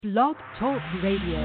Blog Talk Radio.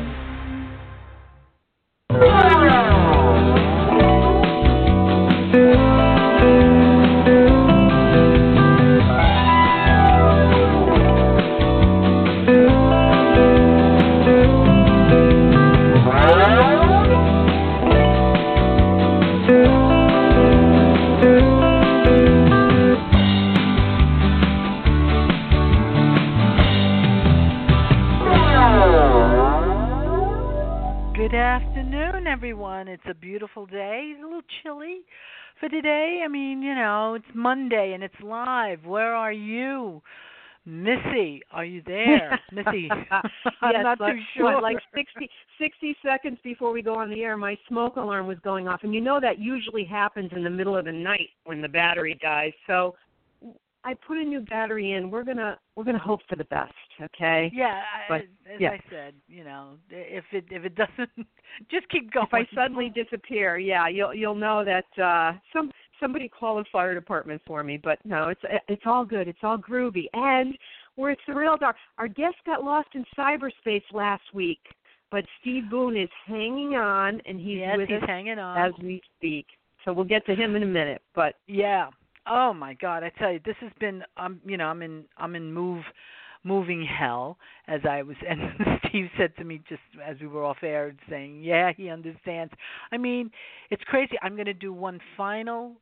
Good afternoon, everyone. It's a beautiful day. It's a little chilly for today. I mean, it's Monday and it's live. Where are you? Missy, are you there? Missy, I'm yes, not too sure. Like 60 seconds before we go on the air, my smoke alarm was going off. And you know that usually happens in the middle of the night when the battery dies. So I put a new battery in. We're gonna hope for the best, okay? Yeah, but, as I said, if it doesn't, just keep going. If I suddenly disappear, yeah, you'll know that somebody call the fire department for me. But no, it's all good. It's all groovy, and we're thrilled. Our guest got lost in cyberspace last week, but Steve Boone is hanging on, and he's with us hanging on as we speak. So we'll get to him in a minute. But yeah. Oh my God! I tell you, this has been I'm in moving hell, as I was, and Steve said to me just as we were off air, saying, "Yeah, he understands." I mean, it's crazy. I'm going to do one final,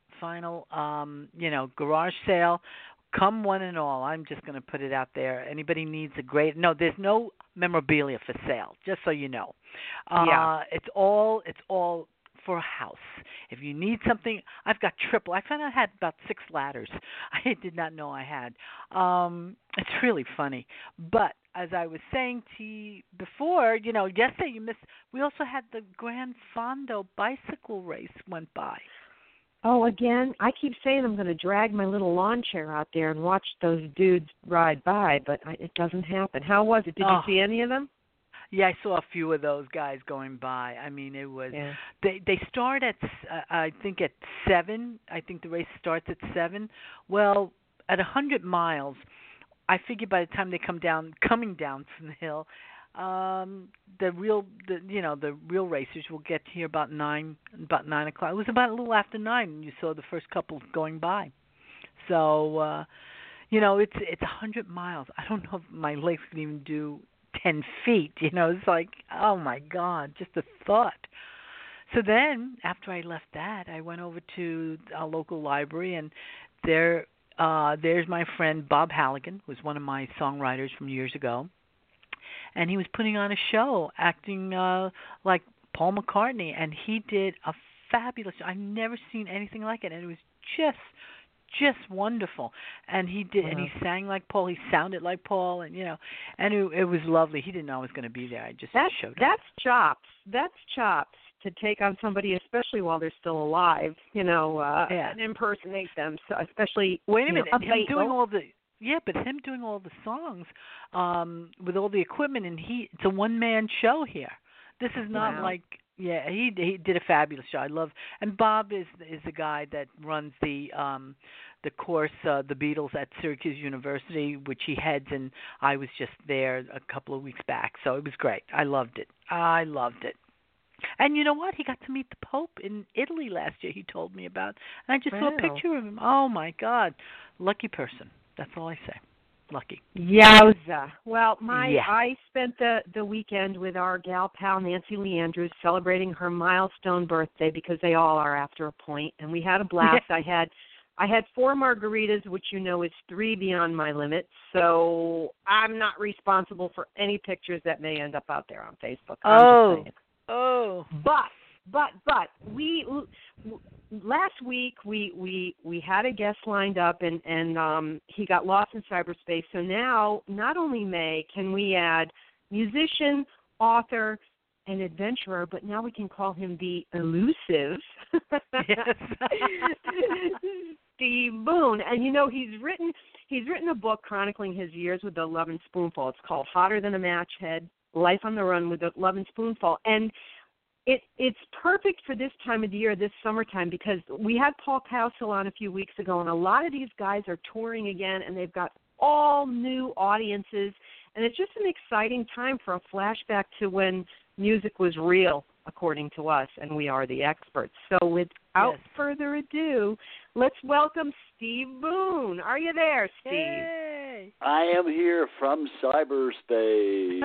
garage sale. Come one and all, I'm just going to put it out there. Anybody needs there's no memorabilia for sale, just so you know. It's all for a house. If you need something, I've got triple. I found I had about 6 ladders. I did not know I had. It's really funny. But as I was saying to you before, yesterday we also had the Gran Fondo bicycle race went by. Oh, again, I keep saying I'm going to drag my little lawn chair out there and watch those dudes ride by, but it doesn't happen. How was it? Did you see any of them? Yeah, I saw a few of those guys going by. I mean, it was they start at I think at 7. I think the race starts at 7. Well, at 100 miles, I figure by the time they coming down from the hill, the real racers will get here about 9 o'clock. It was about a little after 9 when you saw the first couple going by. So, it's 100 miles. I don't know if my legs can even do 10 feet, it's like, oh my God, just a thought. So then, after I left that, I went over to our local library, and there's my friend Bob Halligan, who was one of my songwriters from years ago, and he was putting on a show, acting like Paul McCartney, and he did a fabulous show. I've never seen anything like it, and it was just wonderful. And he did, and he sang like Paul. He sounded like Paul, and and it was lovely. He didn't know I was going to be there. I just showed up. That's chops. That's chops to take on somebody, especially while they're still alive. And impersonate them. So especially. Wait a minute. Him doing all the songs with all the equipment, and it's a one-man show here. This is not like. Yeah, he did a fabulous show. I love, and Bob is the guy that runs the course, the Beatles at Syracuse University, which he heads, and I was just there a couple of weeks back, so it was great. I loved it. And you know what? He got to meet the Pope in Italy last year. He told me about, and I just saw a picture of him. Oh my God, lucky person. That's all I say. Lucky. Yowza. Well, I spent the weekend with our gal pal Nancy Lee Andrews celebrating her milestone birthday, because they all are after a point, and we had a blast. I had 4 margaritas, which is 3 beyond my limit, so I'm not responsible for any pictures that may end up out there on Facebook. But we last week we had a guest lined up, and he got lost in cyberspace. So now, not only can we add musician, author, and adventurer, but now we can call him the elusive Steve Boone. And he's written a book chronicling his years with the Lovin' Spoonful. It's called Hotter Than a Match Head: Life on the Run with the Lovin' Spoonful. And it's perfect for this time of the year, this summertime, because we had Paul Cowsill on a few weeks ago, and a lot of these guys are touring again, and they've got all new audiences, And it's just an exciting time for a flashback to when music was real, according to us, and we are the experts. So without further ado, let's welcome Steve Boone. Are you there, Steve? Yay. I am here from cyberspace.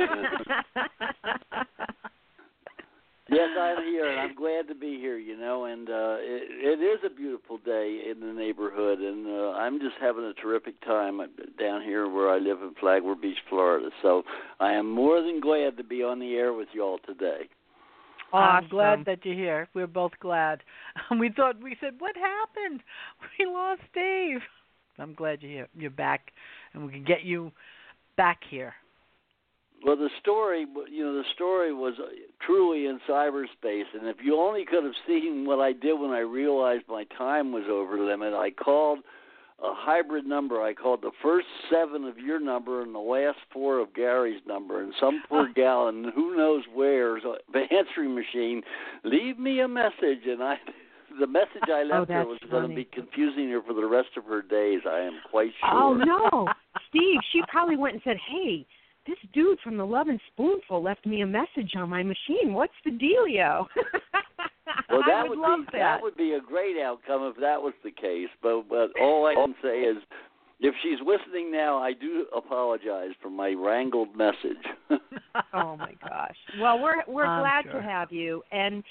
Yes, I'm here, and I'm glad to be here, and it is a beautiful day in the neighborhood, and I'm just having a terrific time down here where I live in Flagler Beach, Florida. So I am more than glad to be on the air with you all today. Awesome. I'm glad that you're here. We're both glad. We said, what happened? We lost Dave. I'm glad you're here. You're back, and we can get you back here. Well, the story was truly in cyberspace, and if you only could have seen what I did when I realized my time was over limit, I called a hybrid number. I called the first 7 of your number and the last 4 of Gary's number, and some poor gal in who knows where's the answering machine, leave me a message, and the message I left her was going to be confusing her for the rest of her days, I am quite sure. Oh, no. Steve, she probably went and said, hey, this dude from the Love and Spoonful left me a message on my machine. What's the dealio? Well, I would love that. That would be a great outcome if that was the case. But all I can say is, if she's listening now, I do apologize for my wrangled message. Oh my gosh! Well, we're glad to have you, and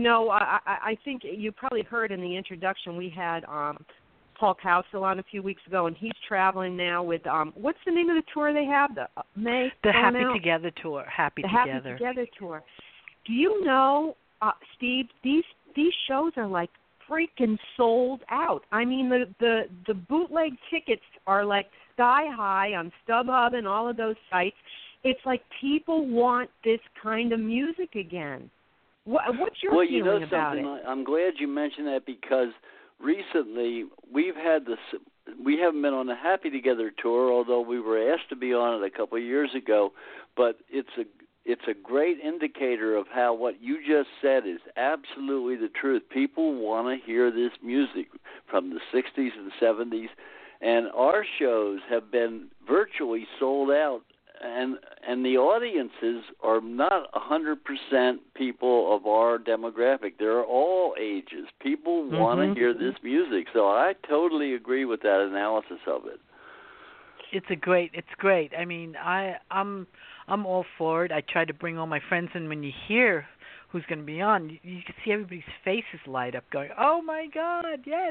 I think you probably heard in the introduction we had Paul Cowsill on a few weeks ago, and he's traveling now with what's the name of the tour they have? The Happy Together tour. Happy Together tour. Do you know, Steve? These shows are like freaking sold out. I mean, the bootleg tickets are like sky high on StubHub and all of those sites. It's like people want this kind of music again. What's your feeling about it? I'm glad you mentioned that, because recently we haven't been on the Happy Together tour, although we were asked to be on it a couple of years ago. But it's a great indicator of how what you just said is absolutely the truth. People want to hear this music from the 60s and 70s, and our shows have been virtually sold out. And the audiences are not 100% people of our demographic. They're all ages. People want to hear this music. So I totally agree with that analysis of it. It's great. I mean, I'm all for it. I try to bring all my friends in. When you hear who's going to be on, you can see everybody's faces light up going, oh my God, yes.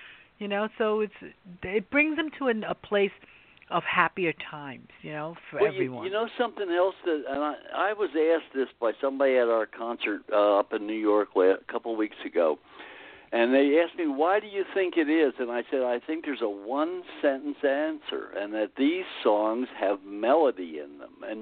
So it brings them to a place of happier times, for everyone. You know something else and I was asked this by somebody at our concert up in New York a couple of weeks ago, and they asked me, why do you think it is? And I said, I think there's a one-sentence answer, and that these songs have melody in them. And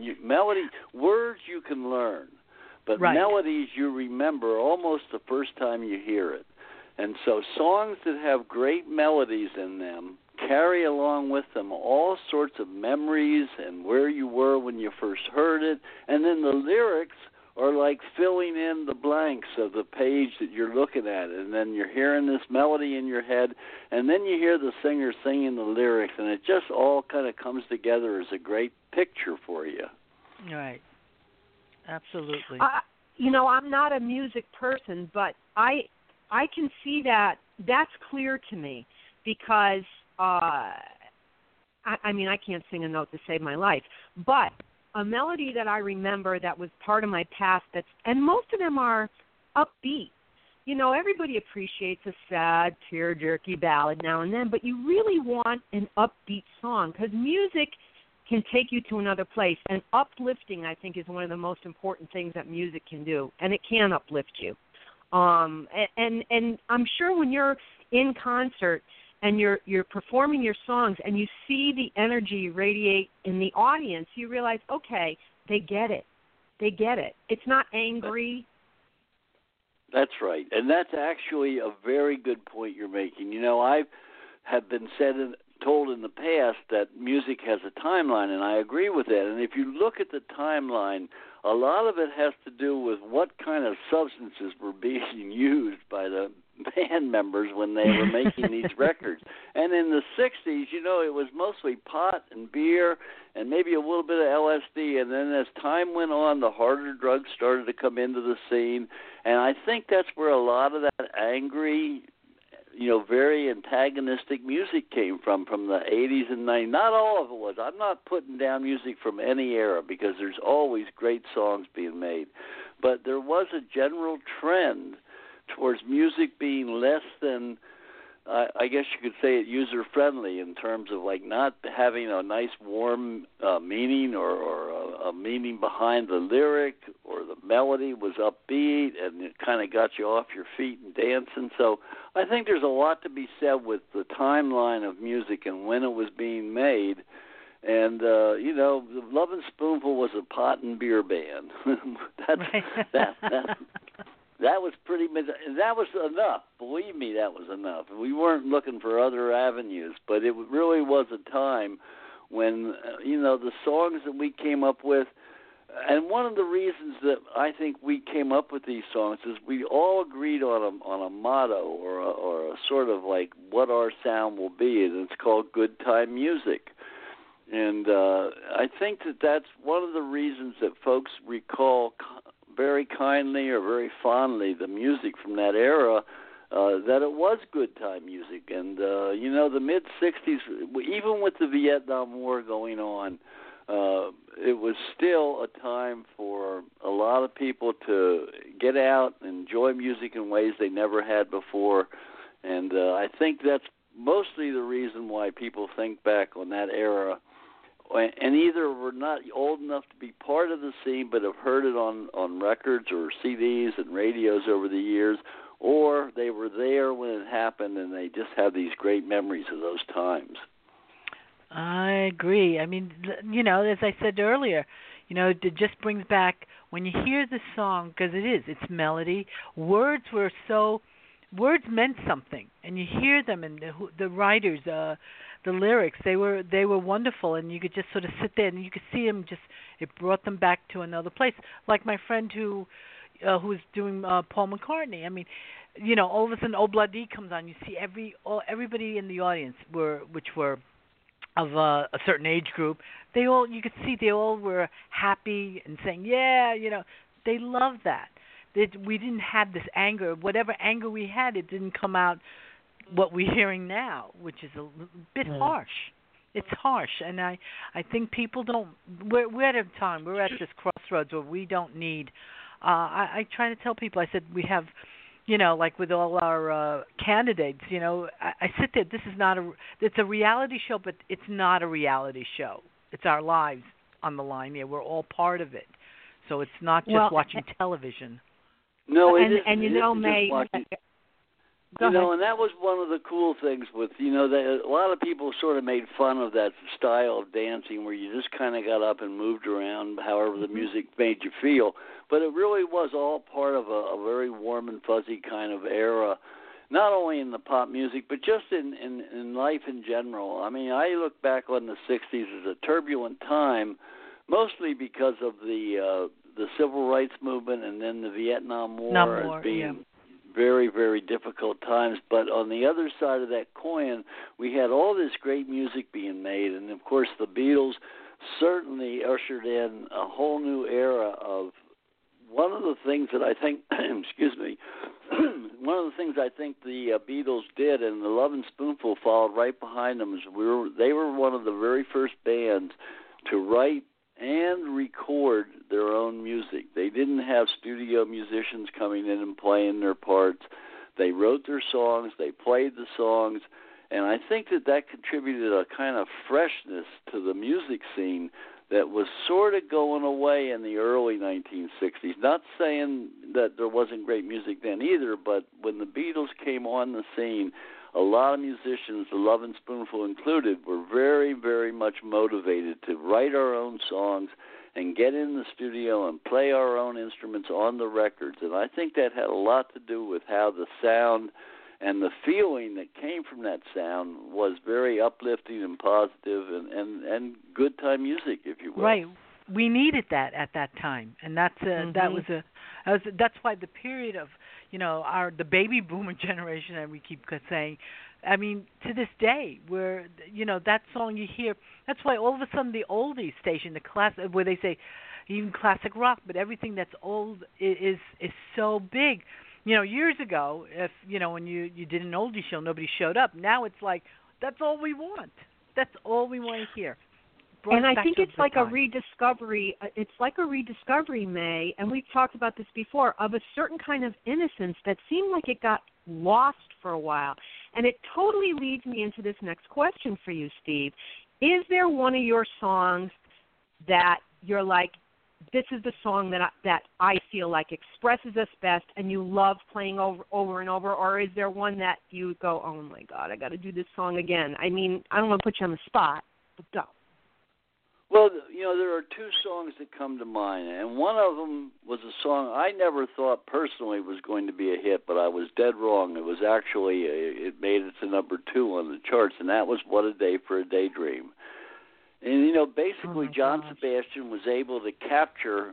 words you can learn, but melodies you remember almost the first time you hear it. And so songs that have great melodies in them carry along with them all sorts of memories and where you were when you first heard it. And then the lyrics are like filling in the blanks of the page that you're looking at. And then you're hearing this melody in your head, and then you hear the singer singing the lyrics, and it just all kind of comes together as a great picture for you. Right. Absolutely. I'm not a music person, but I can see that. That's clear to me, because I can't sing a note to save my life, but a melody that I remember that was part of my past, and most of them are upbeat. Everybody appreciates a sad, tear-jerky ballad now and then, but you really want an upbeat song, because music can take you to another place, and uplifting, I think, is one of the most important things that music can do, and it can uplift you. And I'm sure when you're in concert and you're performing your songs and you see the energy radiate in the audience, you realize, okay, they get it. They get it. It's not angry. That's right. And that's actually a very good point you're making. I have been told in the past that music has a timeline, and I agree with that. And if you look at the timeline, a lot of it has to do with what kind of substances were being used by the band members when they were making these records. And in the 60s, you know, it was mostly pot and beer and maybe a little bit of LSD. And then as time went on, the harder drugs started to come into the scene. And I think that's where a lot of that angry, you know, very antagonistic music came from the 80s and 90s. Not all of it was. I'm not putting down music from any era because there's always great songs being made. But there was a general trend towards music being less than, I guess you could say it, user-friendly in terms of like not having a nice warm meaning or a meaning behind the lyric, or the melody was upbeat and it kind of got you off your feet and dancing. So I think there's a lot to be said with the timeline of music and when it was being made. And, you know, the Lovin' Spoonful was a pot and beer band. That was pretty much, that was enough. Believe me, that was enough. We weren't looking for other avenues, but it really was a time when, you know, the songs that we came up with, and one of the reasons that I think we came up with these songs is we all agreed on a motto or a sort of like what our sound will be, and it's called good time music. And I think that that's one of the reasons that folks recall very kindly or very fondly the music from that era, that it was good time music. And, you know, the mid-'60s, even with the Vietnam War going on, it was still a time for a lot of people to get out and enjoy music in ways they never had before. And I think that's mostly the reason why people think back on that era, and either were not old enough to be part of the scene but have heard it on records or CDs and radios over the years, or they were there when it happened and they just have these great memories of those times. I agree. I mean, you know, as I said earlier, you know, it just brings back, when you hear the song, because it's melody, words meant something, and you hear them, and the writers, the lyrics, they were wonderful, and you could just sort of sit there and you could see them, just it brought them back to another place. Like my friend who's doing Paul McCartney. I mean, you know, all of a sudden Obladi comes on, you see everybody in the audience which were of a certain age group, you could see they all were happy and saying, yeah, you know, they loved that. We didn't have this anger. Whatever anger we had, it didn't come out what we're hearing now, which is a bit harsh. It's harsh, and I think people don't. We're at a time. We're at this crossroads where we don't need. I try to tell people. I said we have, you know, like with all our candidates. You know, I sit there. This is not It's a reality show, but it's not a reality show. It's our lives on the line here. We're all part of it, so it's not just watching television. No, it and, isn't. And you know, May. You know, and that was one of the cool things with, you know, a lot of people sort of made fun of that style of dancing where you just kind of got up and moved around however the music made you feel. But it really was all part of a very warm and fuzzy kind of era, not only in the pop music, but just in life in general. I mean, I look back on the 60s as a turbulent time, mostly because of the civil rights movement and then the Vietnam War as being very, very difficult times. But on the other side of that coin, we had all this great music being made. And, of course, the Beatles certainly ushered in a whole new era of one of the things that I think, one of the things I think the Beatles did, and the Lovin' Spoonful followed right behind them, is they were one of the very first bands to write and record their own music. They didn't have studio musicians coming in and playing their parts. They wrote their songs, they played the songs, and I think that contributed a kind of freshness to the music scene that was sort of going away in the early 1960s. Not saying that there wasn't great music then either, but when the Beatles came on the scene, a lot of musicians, the Lovin' Spoonful included, were very, very much motivated to write our own songs and get in the studio and play our own instruments on the records. And I think that had a lot to do with how the sound and the feeling that came from that sound was very uplifting and positive and good time music, if you will. Right. we needed that at that time, and that's that's why the period of the baby boomer generation that we keep saying. I mean, to this day, where that song you hear, that's why all of a sudden the oldies station, the class, where they say even classic rock, but everything that's old is so big. Years ago, if when you did an oldie show, nobody showed up. Now it's like that's all we want. That's all we want to hear. And I think it's like a rediscovery. It's like a rediscovery, May, and we've talked about this before, of a certain kind of innocence that seemed like it got lost for a while. And it totally leads me into this next question for you, Steve. Is there one of your songs that you're like, this is the song that I feel like expresses us best, and you love playing over and over, or is there one that you go, oh my God, I got to do this song again? I mean, I don't want to put you on the spot, but go. Well, there are two songs that come to mind, and one of them was a song I never thought personally was going to be a hit, but I was dead wrong. It was actually, it made it to number 2 on the charts, and that was What a Day for a Daydream. And, basically John Sebastian was able to capture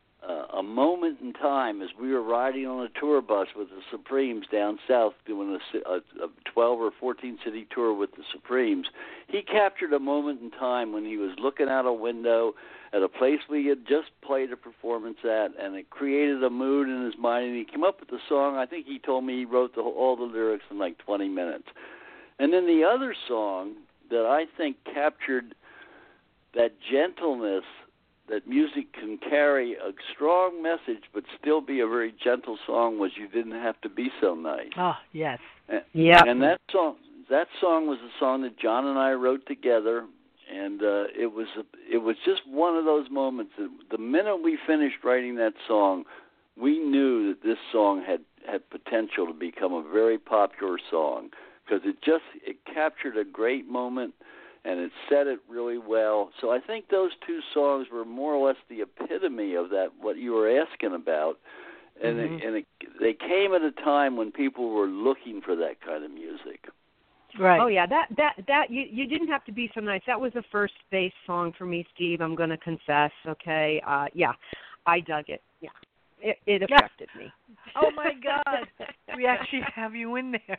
a moment in time as we were riding on a tour bus with the Supremes down south doing a 12 or 14 city tour with the Supremes. He captured a moment in time when he was looking out a window at a place we had just played a performance at, and it created a mood in his mind, and he came up with the song. I think he told me he wrote all the lyrics in like 20 minutes. And then the other song that I think captured that gentleness that music can carry a strong message but still be a very gentle song was You Didn't Have to Be So Nice. Oh, yes. Yeah. And that song was a song that John and I wrote together, and it was just one of those moments that the minute we finished writing that song, we knew that this song had potential to become a very popular song because it captured a great moment, and it said it really well. So I think those two songs were more or less the epitome of that, what you were asking about. And, they came at a time when people were looking for that kind of music. Right. Oh, yeah, that you didn't have to be so nice. That was a first base song for me, Steve, I'm going to confess, okay? Yeah, I dug it. Yeah, it affected me. Oh, my God. We actually have you in there.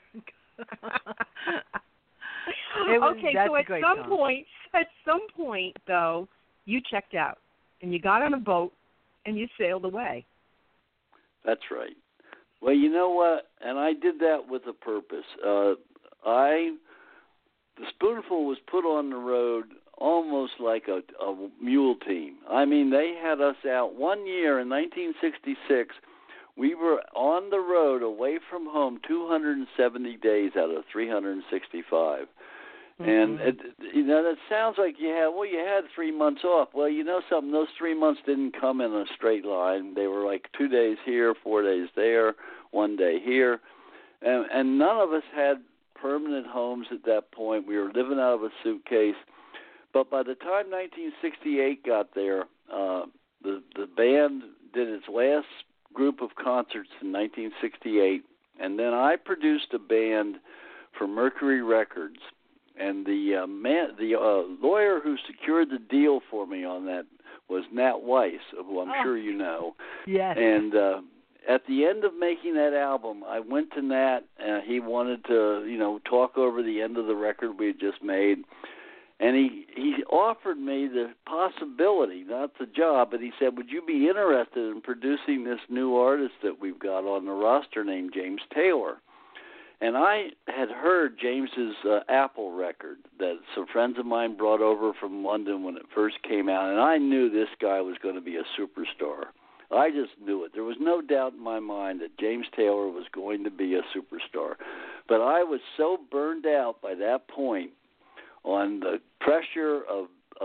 Okay, so at some point, though, you checked out, and you got on a boat, and you sailed away. That's right. Well, you know what? And I did that with a purpose. The Spoonful was put on the road almost like a mule team. I mean, they had us out one year in 1966. We were on the road away from home 270 days out of 365. And that sounds like you had 3 months off. Well, you know something, those 3 months didn't come in a straight line. They were like 2 days here, 4 days there, 1 day here. And none of us had permanent homes at that point. We were living out of a suitcase. But by the time 1968 got there, the band did its last group of concerts in 1968, and then I produced a band for Mercury Records. And the lawyer who secured the deal for me on that was Nat Weiss, who I'm sure you know. Yes. And at the end of making that album, I went to Nat, and he wanted to, talk over the end of the record we had just made. And he offered me the possibility, not the job, but he said, would you be interested in producing this new artist that we've got on the roster named James Taylor? And I had heard James's Apple record that some friends of mine brought over from London when it first came out, and I knew this guy was going to be a superstar. I just knew it. There was no doubt in my mind that James Taylor was going to be a superstar. But I was so burned out by that point on the pressure of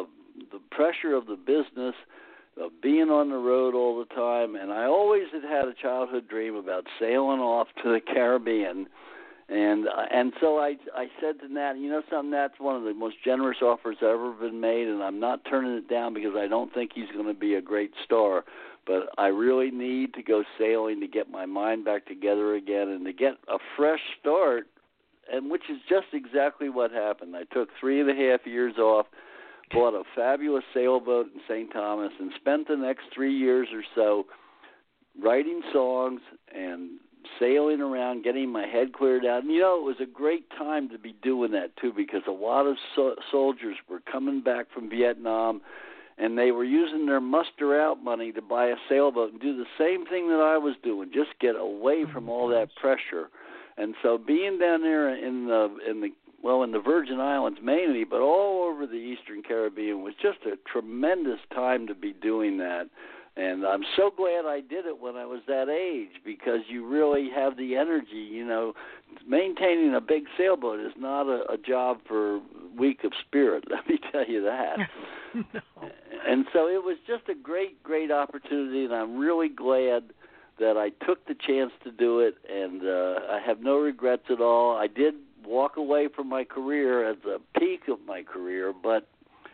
the business, of being on the road all the time, and I always had a childhood dream about sailing off to the Caribbean. And so I said to Nat, you know something, that's one of the most generous offers that ever been made, and I'm not turning it down because I don't think he's going to be a great star. But I really need to go sailing to get my mind back together again and to get a fresh start, and which is just exactly what happened. I took 3.5 years off. bought a fabulous sailboat in St. Thomas, and spent the next 3 years or so writing songs and sailing around, getting my head cleared out. And, it was a great time to be doing that, too, because a lot of soldiers were coming back from Vietnam, and they were using their muster-out money to buy a sailboat and do the same thing that I was doing, just get away from all that pressure. And so being down there in the Virgin Islands mainly, but all over the Eastern Caribbean was just a tremendous time to be doing that. And I'm so glad I did it when I was that age, because you really have the energy. Maintaining a big sailboat is not a job for weak of spirit, let me tell you that. No. And so it was just a great, great opportunity, and I'm really glad that I took the chance to do it, and I have no regrets at all. I did walk away from my career at the peak of my career, but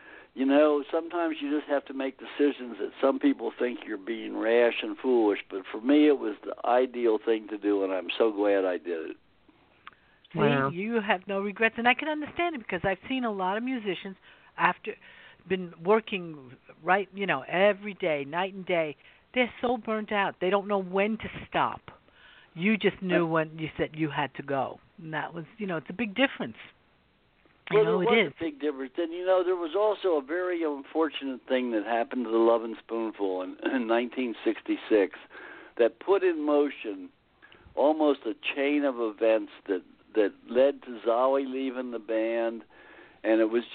sometimes you just have to make decisions that some people think you're being rash and foolish, but for me it was the ideal thing to do, and I'm so glad I did it. Wow. See, you have no regrets, and I can understand it, because I've seen a lot of musicians been working every day, night and day. They're so burnt out. They don't know when to stop. You just knew when you said you had to go. And that was, it's a big difference. Well, there was a big difference. And, there was also a very unfortunate thing that happened to the Lovin' Spoonful in 1966 that put in motion almost a chain of events that led to Zowie leaving the band. And it was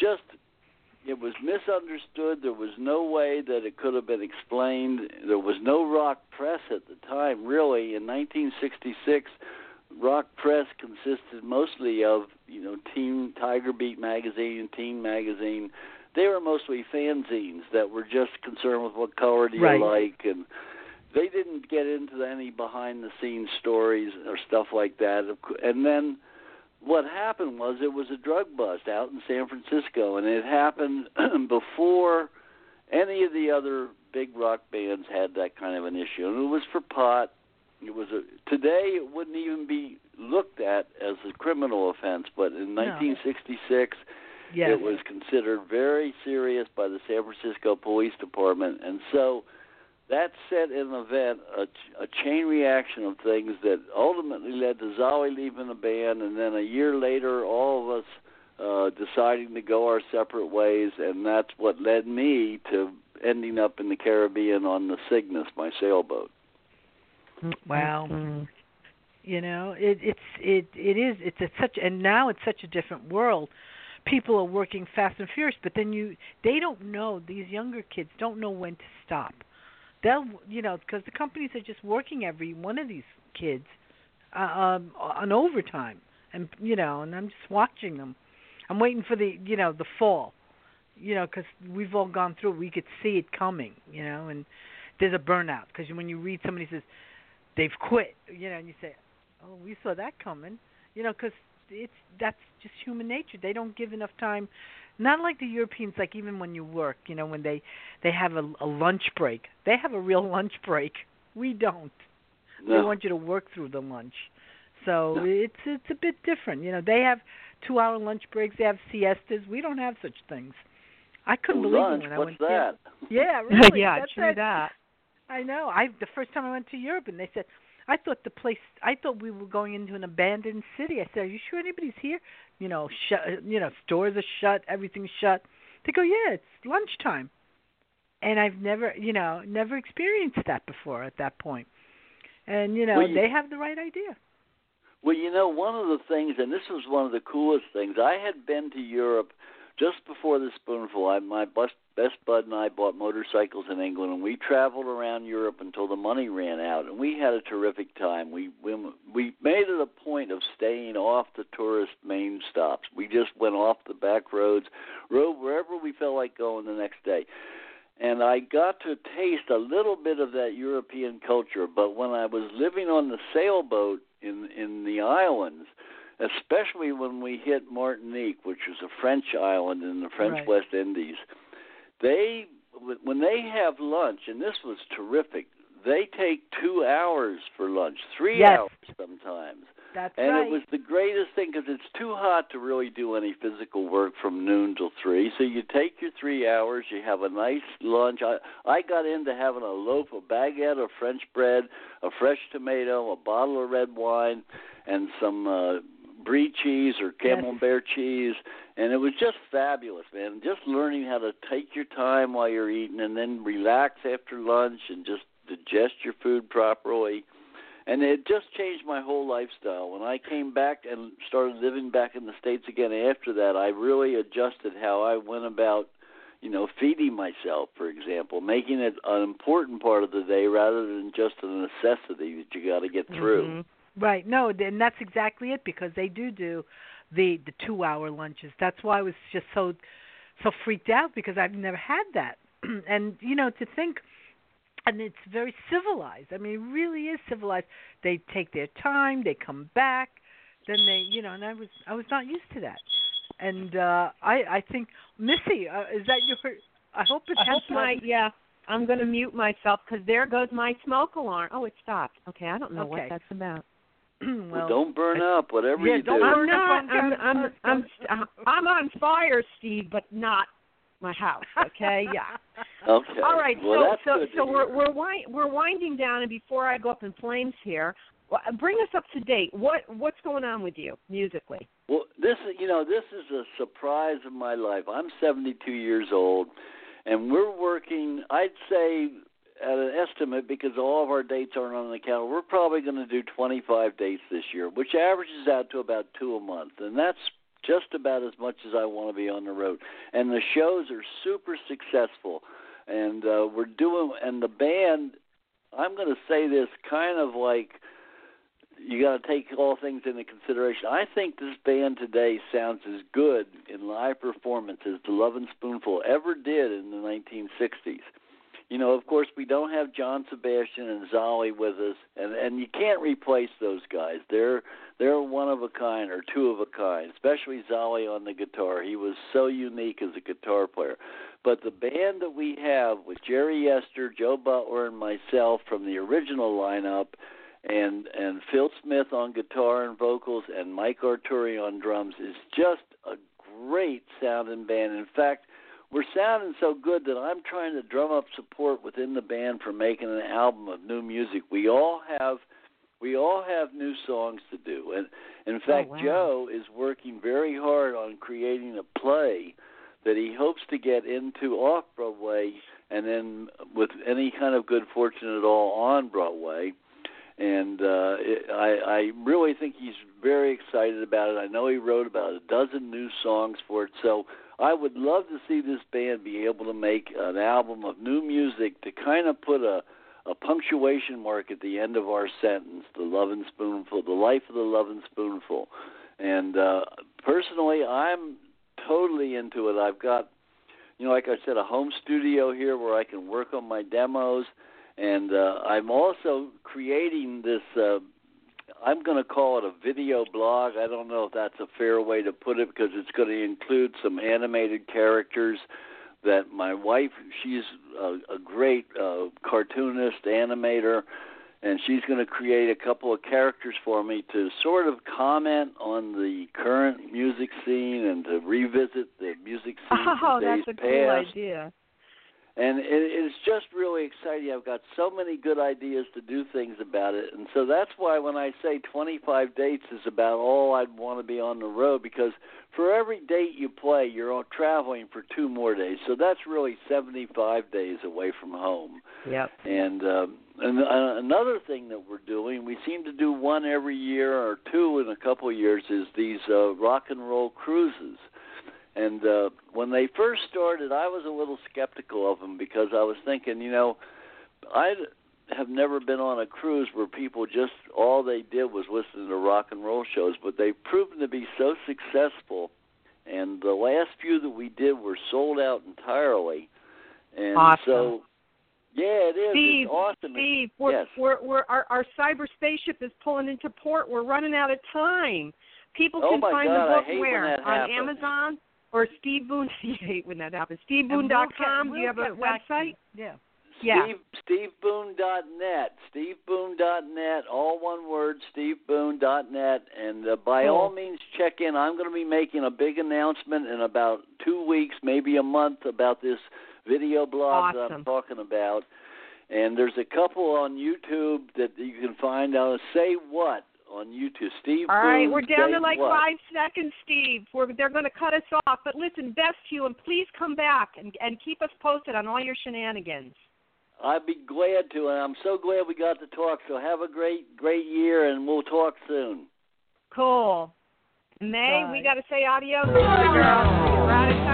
misunderstood. There was no way that it could have been explained. There was no rock press at the time, really. In 1966, rock press consisted mostly of, Teen Tiger Beat magazine, Teen magazine. They were mostly fanzines that were just concerned with what color do you like, and they didn't get into any behind-the-scenes stories or stuff like that. And then what happened was it was a drug bust out in San Francisco, and it happened before any of the other big rock bands had that kind of an issue. And it was for pot. Today it wouldn't even be looked at as a criminal offense, but in 1966 it was considered very serious by the San Francisco Police Department, and so that set in event a chain reaction of things that ultimately led to Zowie leaving the band, and then a year later all of us deciding to go our separate ways, and that's what led me to ending up in the Caribbean on the Cygnus, my sailboat. Wow. Mm-hmm. And now it's such a different world. People are working fast and furious, but then they don't know, these younger kids don't know when to stop. They'll, because the companies are just working every one of these kids on overtime, and and I'm just watching them. I'm waiting for the fall, because we've all gone through it. We could see it coming, and there's a burnout, because when you read somebody says they've quit, and you say, oh, we saw that coming, because that's just human nature. They don't give enough time. Not like the Europeans, like even when you work, when they have a lunch break. They have a real lunch break. We don't. No. They want you to work through the lunch. So it's a bit different. They have 2-hour lunch breaks. They have siestas. We don't have such things. I couldn't believe lunch, it when what's I went. That? Yeah, really. Yeah, that's true that. I know. The first time I went to Europe, and they said, I thought we were going into an abandoned city. I said, are you sure anybody's here? Stores are shut, everything's shut. They go, yeah, it's lunchtime. And I've never experienced that before at that point. And, they have the right idea. Well, one of the things, and this was one of the coolest things, I had been to Europe just before the Spoonful. My best bud and I bought motorcycles in England, and we traveled around Europe until the money ran out, and we had a terrific time. We made it a point of staying off the tourist main stops. We just went off the back roads, rode wherever we felt like going the next day. And I got to taste a little bit of that European culture, but when I was living on the sailboat in the islands, especially when we hit Martinique, which was a French island in the French West Indies, when they have lunch, and this was terrific, they take 2 hours for lunch, 3 hours sometimes. That's and right. it was the greatest thing because it's too hot to really do any physical work from noon till 3. So you take your 3 hours, you have a nice lunch. I got into having a baguette of French bread, a fresh tomato, a bottle of red wine, and some brie cheese or camembert cheese, and it was just fabulous, man. Just learning how to take your time while you're eating and then relax after lunch and just digest your food properly. And it just changed my whole lifestyle. When I came back and started living back in the States again after that, I really adjusted how I went about, feeding myself, for example, making it an important part of the day rather than just a necessity that you got to get through. Mm-hmm. Right. No, and that's exactly it, because they do the 2-hour lunches. That's why I was just so freaked out, because I've never had that. And, to think, and it's very civilized. I mean, it really is civilized. They take their time, they come back, then they, and I was not used to that. And I think, Missy, is that your, I hope it has yeah. I'm going to mute myself because there goes my smoke alarm. Oh, it stopped. Okay, I don't know what that's about. Well, don't burn up, whatever you do. I'm not. I'm on fire, Steve, but not my house. Okay, yeah. Okay. All right. Well, so we're winding down, and before I go up in flames here, bring us up to date. What's going on with you musically? Well, this is a surprise of my life. I'm 72 years old, and we're working, I'd say, at an estimate, because all of our dates aren't on the calendar, we're probably going to do 25 dates this year, which averages out to about 2 a month. And that's just about as much as I want to be on the road. And the shows are super successful. And and the band, I'm going to say this kind of like, you got to take all things into consideration. I think this band today sounds as good in live performance as the Lovin' Spoonful ever did in the 1960s. Of course, we don't have John Sebastian and Zolly with us, and you can't replace those guys. They're one of a kind or two of a kind, especially Zolly on the guitar. He was so unique as a guitar player. But the band that we have with Jerry Yester, Joe Butler, and myself from the original lineup, and Phil Smith on guitar and vocals, and Mike Arturi on drums, is just a great sounding band. In fact, we're sounding so good that I'm trying to drum up support within the band for making an album of new music. We all have new songs to do, and in fact, wow. Joe is working very hard on creating a play that he hopes to get into off Broadway, and then with any kind of good fortune at all on Broadway. And I really think he's very excited about it. I know he wrote about a dozen new songs for it, so I would love to see this band be able to make an album of new music to kind of put a punctuation mark at the end of our sentence, the Lovin' Spoonful, the life of the Lovin' Spoonful. And personally, I'm totally into it. I've got, like I said, a home studio here where I can work on my demos. And I'm also creating this, I'm going to call it a video blog. I don't know if that's a fair way to put it, because it's going to include some animated characters that my wife, she's a great cartoonist, animator, and she's going to create a couple of characters for me to sort of comment on the current music scene and to revisit the music scene from days past. That's a cool idea. And it's just really exciting. I've got so many good ideas to do things about it. And so that's why when I say 25 dates is about all I'd want to be on the road, because for every date you play, you're traveling for 2 more days. So that's really 75 days away from home. Yep. And another thing that we're doing, we seem to do one every year or 2 in a couple of years, is these rock and roll cruises. And when they first started, I was a little skeptical of them, because I was thinking, I have never been on a cruise where people just, all they did was listen to rock and roll shows, but they've proven to be so successful. And the last few that we did were sold out entirely. And awesome. So, yeah, it is. Steve, it's awesome. Steve, yes. Our cyber spaceship is pulling into port. We're running out of time. People can find the book where? On Amazon? Or Steve Boone, you hate when that happens. SteveBoone.com. Do you have a website? Yeah. Yeah. SteveBoone.net. SteveBoone.net. All one word. SteveBoone.net. And by all means, check in. I'm going to be making a big announcement in about 2 weeks, maybe a month, about this video blog that I'm talking about. And there's a couple on YouTube that you can find out. Say What on YouTube. Steve All Boone, right, we're down to like what? 5 seconds, Steve. They're going to cut us off. But listen, best to you, and please come back and keep us posted on all your shenanigans. I'd be glad to, and I'm so glad we got to talk. So have a great year, and we'll talk soon. Cool. May, Bye. we got to say adios, girl. You're out of